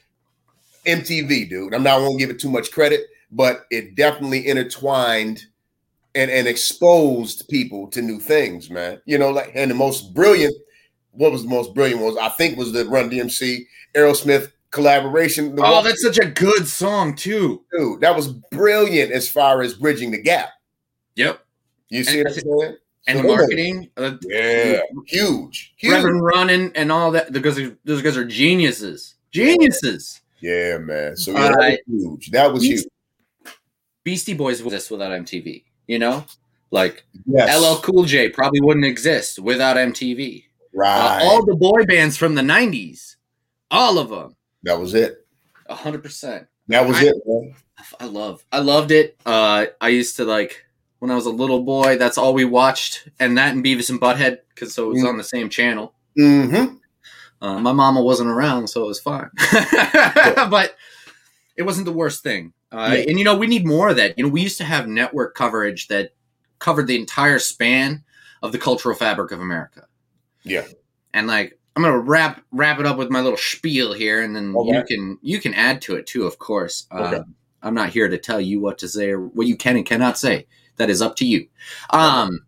S2: M T V, dude, I'm not going to give it too much credit, but it definitely intertwined and, and exposed people to new things, man. You know, like, and the most brilliant, what was the most brilliant was, I think, was the Run D M C Aerosmith collaboration.
S1: Oh, one. That's such a good song, too.
S2: Dude, that was brilliant as far as bridging the gap.
S1: Yep.
S2: You see and, what I'm saying?
S1: And so, the marketing. Uh,
S2: yeah, huge. huge.
S1: Reverend Running and all that. Because those guys are geniuses. Geniuses.
S2: Yeah, man. So yeah, uh, that was huge. That was
S1: Beast,
S2: huge.
S1: Beastie Boys would exist without M T V. You know? Like,
S2: yes.
S1: L L Cool J probably wouldn't exist without M T V.
S2: Right.
S1: Uh, all the boy bands from the nineties. All of them.
S2: That was it.
S1: A hundred percent.
S2: That was
S1: I,
S2: it, man.
S1: I love. I loved it. Uh, I used to like when I was a little boy. That's all we watched, and that and Beavis and Butthead, because so it was mm-hmm. on the same channel.
S2: Mm-hmm.
S1: Uh, my mama wasn't around, so it was fine. yeah. But it wasn't the worst thing. Uh, yeah. And you know, we need more of that. You know, we used to have network coverage that covered the entire span of the cultural fabric of America.
S2: Yeah.
S1: And like. I'm gonna wrap wrap it up with my little spiel here, and then okay. you can you can add to it too, of course. Okay. Uh, I'm not here to tell you what to say or what you can and cannot say. That is up to you. Um,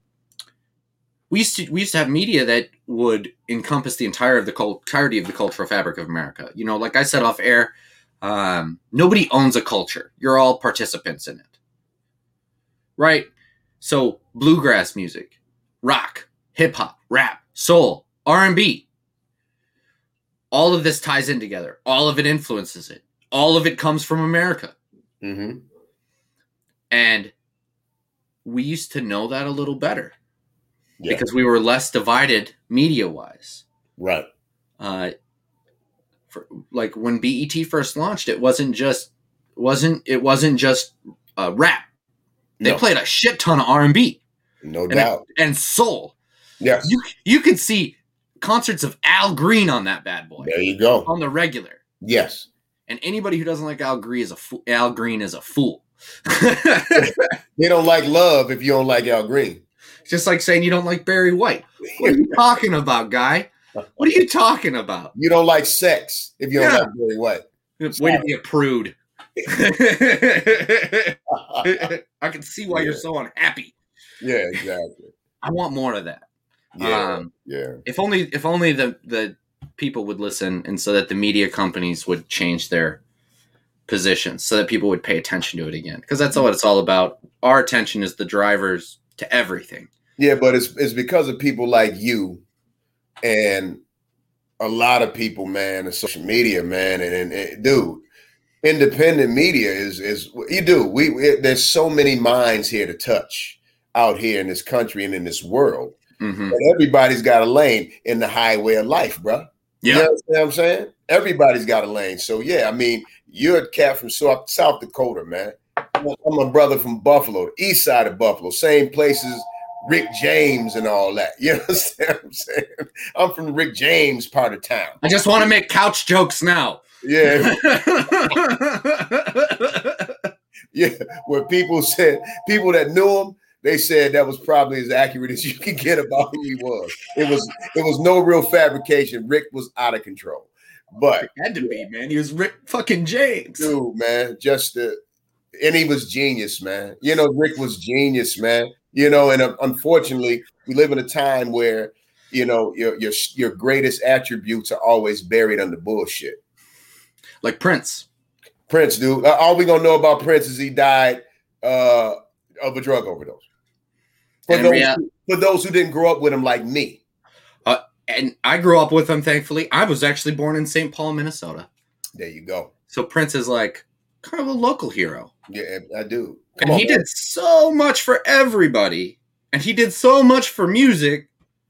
S1: we used to we used to have media that would encompass the entire of the cult, entirety of the cultural fabric of America. You know, like I said off air, um, nobody owns a culture. You're all participants in it, right? So bluegrass music, rock, hip hop, rap, soul, R and B. All of this ties in together. All of it influences it. All of it comes from America.
S2: Mm-hmm.
S1: And we used to know that a little better
S2: yeah.
S1: because we were less divided media-wise.
S2: Right.
S1: Uh, for, like when B E T first launched, it wasn't just wasn't it wasn't just uh, rap. They no. played a shit ton of R and B,
S2: no
S1: and,
S2: doubt,
S1: and soul.
S2: Yes,
S1: you you could see concerts of Al Green on that bad boy.
S2: There you go,
S1: on the regular.
S2: Yes,
S1: and anybody who doesn't like Al Green is a fool. Al Green is a fool.
S2: They don't like love if you don't like Al Green.
S1: It's just like saying you don't like Barry White. What are you talking about, guy? What are you talking about?
S2: You don't like sex if you don't yeah. like Barry White.
S1: Way to be a prude. I can see why yeah. you're so unhappy.
S2: Yeah, exactly.
S1: I want more of that.
S2: Yeah,
S1: um,
S2: yeah.
S1: If only, if only the the people would listen, and so that the media companies would change their positions, so that people would pay attention to it again. Because that's what it's all about. Our attention is the drivers to everything.
S2: Yeah, but it's it's because of people like you, and a lot of people, man, and social media, man, and, and, and dude. Independent media is is you do we it, there's so many minds here to touch out here in this country and in this world.
S1: Mm-hmm.
S2: And everybody's got a lane in the highway of life, bro.
S1: Yeah,
S2: you know what I'm saying? Everybody's got a lane. So yeah, I mean, you're a cat from South, South Dakota, man. I'm a brother from Buffalo, the east side of Buffalo, same places Rick James and all that. You understand what I'm saying? I'm from the Rick James part of town.
S1: I just want to make couch jokes now.
S2: Yeah. Yeah. Where people said, people that knew him, they said that was probably as accurate as you could get about who he was. It was it was no real fabrication. Rick was out of control. But
S1: it had to be, man. He was Rick fucking James.
S2: Dude, man. Just the and he was genius, man. You know, Rick was genius, man. You know, and uh, unfortunately, we live in a time where, you know, your your your greatest attributes are always buried under bullshit.
S1: Like Prince.
S2: Prince, dude. Uh, all we gonna know about Prince is he died uh, of a drug overdose. For those, rea- who, for those who didn't grow up with him like me.
S1: Uh, and I grew up with him, thankfully. I was actually born in Saint Paul, Minnesota.
S2: There you go.
S1: So Prince is like kind of a local hero.
S2: Yeah, I do.
S1: Come and on, he man. did so much for everybody. And he did so much for music.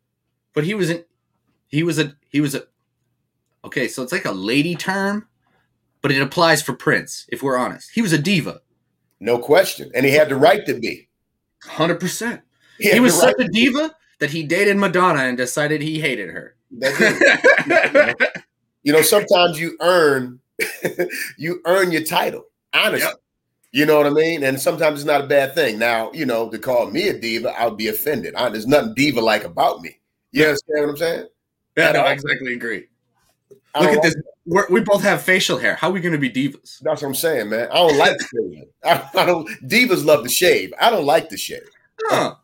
S1: But he was an, he was a, he was a, okay, so it's like a lady term. But it applies for Prince, if we're honest. He was a diva.
S2: No question. And he had the right to be.
S1: one hundred percent. He, he was such right a diva be. that he dated Madonna and decided he hated her.
S2: That's it. You know, sometimes you earn you earn your title, honestly. Yep. You know what I mean? And sometimes it's not a bad thing. Now, you know, to call me a diva, I would be offended. I, there's nothing diva-like about me. You understand what I'm saying?
S1: Yeah, no, I exactly agree. Look at this. We're, we both have facial hair. How are we going to be divas?
S2: That's what I'm saying, man. I don't like shaving. I, I don't. Divas love to shave. I don't like to shave.
S1: Huh.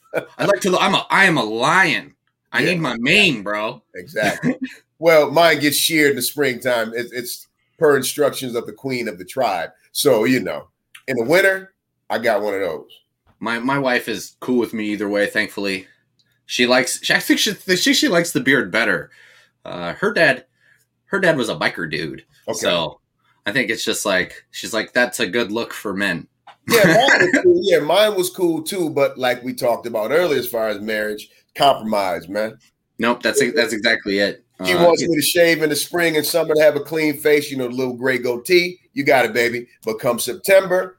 S1: I like to. I'm a. I am a lion. I yeah. need my mane, bro.
S2: Exactly. Well, mine gets sheared in the springtime. It, it's per instructions of the queen of the tribe. So you know, in the winter, I got one of those.
S1: My my wife is cool with me either way. Thankfully, she likes. She, I think she, she she likes the beard better. Uh, her dad. Her dad was a biker dude. Okay. So I think it's just like, she's like, that's a good look for men.
S2: Yeah, mine was cool. Yeah, mine was cool too. But like we talked about earlier, as far as marriage, compromise, man.
S1: Nope, that's that's exactly it.
S2: She uh, wants me to shave in the spring and summer to have a clean face, you know, the little gray goatee. You got it, baby. But come September,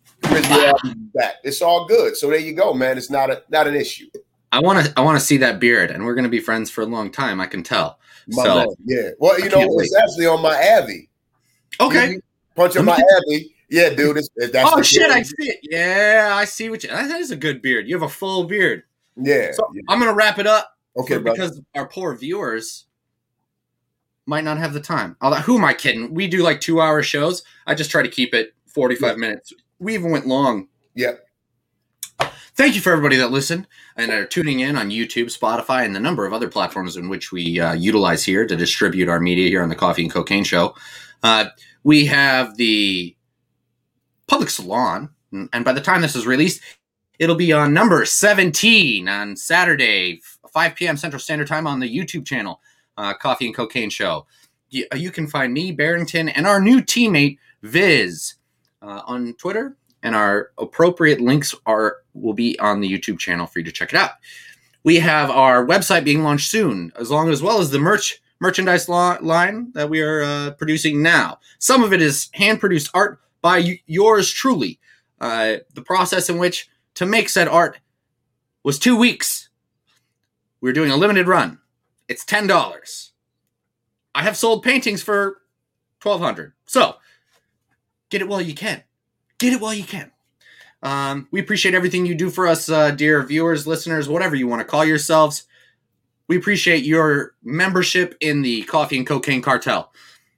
S2: back. It's all good. So there you go, man. It's not a not an issue.
S1: I want to I want to see that beard, and we're going to be friends for a long time. I can tell.
S2: My
S1: so
S2: man, yeah. Well, you know, it's wait. actually on my Abby.
S1: Okay.
S2: You punch on my Abby. Yeah, dude. It's, that's
S1: oh shit! I see it. Yeah, I see what you. That is a good beard. You have a full beard.
S2: Yeah.
S1: So
S2: yeah.
S1: I'm gonna wrap it up.
S2: Okay,
S1: for, because our poor viewers might not have the time. Although, who am I kidding? We do like two hour shows. I just try to keep it forty-five yeah. minutes. We even went long.
S2: Yep.
S1: Thank you for everybody that listened and are tuning in on YouTube, Spotify, and the number of other platforms in which we uh, utilize here to distribute our media here on the Coffee and Cocaine Show. Uh, we have the Public Salon, and by the time this is released, it'll be on number seventeen on Saturday, five p.m. Central Standard Time on the YouTube channel, uh, Coffee and Cocaine Show. You, you can find me, Barrington, and our new teammate, Viz, uh, on Twitter. And our appropriate links are will be on the YouTube channel for you to check it out. We have our website being launched soon, as long as well as the merch merchandise lo- line that we are uh, producing now. Some of it is hand-produced art by y- yours truly. Uh, the process in which to make said art was two weeks. We're doing a limited run. It's ten dollars. I have sold paintings for twelve hundred dollars. So, get it while you can. Get it while you can. Um, we appreciate everything you do for us, uh, dear viewers, listeners, whatever you want to call yourselves. We appreciate your membership in the Coffee and Cocaine Cartel.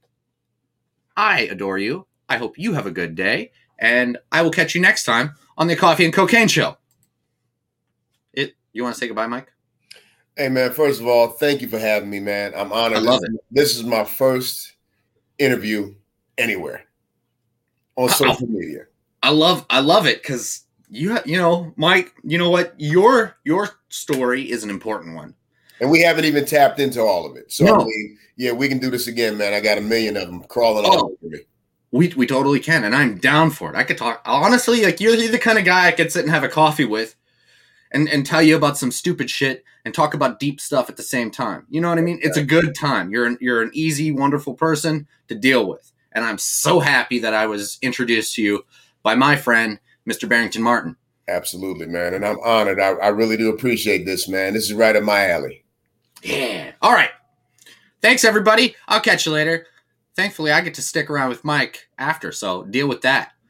S1: I adore you. I hope you have a good day. And I will catch you next time on the Coffee and Cocaine Show. It. You want to say goodbye, Mike?
S2: Hey, man, first of all, thank you for having me, man. I'm honored.
S1: I love it.
S2: This is my first interview anywhere on social
S1: I,
S2: media.
S1: I love I love it because you ha- you know, Mike, you know what? Your your story is an important one.
S2: And we haven't even tapped into all of it. So,
S1: no.
S2: I mean, yeah, we can do this again, man. I got a million of them crawling
S1: oh,
S2: all over me.
S1: We we totally can, and I'm down for it. I could talk honestly, like you're the kind of guy I could sit and have a coffee with and, and tell you about some stupid shit and talk about deep stuff at the same time. You know what I mean? It's a good time. You're an, you're an easy, wonderful person to deal with. And I'm so happy that I was introduced to you by my friend, Mister Barrington Martin.
S2: Absolutely, man. And I'm honored. I, I really do appreciate this, man. This is right up my alley.
S1: Yeah. All right. Thanks, everybody. I'll catch you later. Thankfully, I get to stick around with Mike after, so deal with that.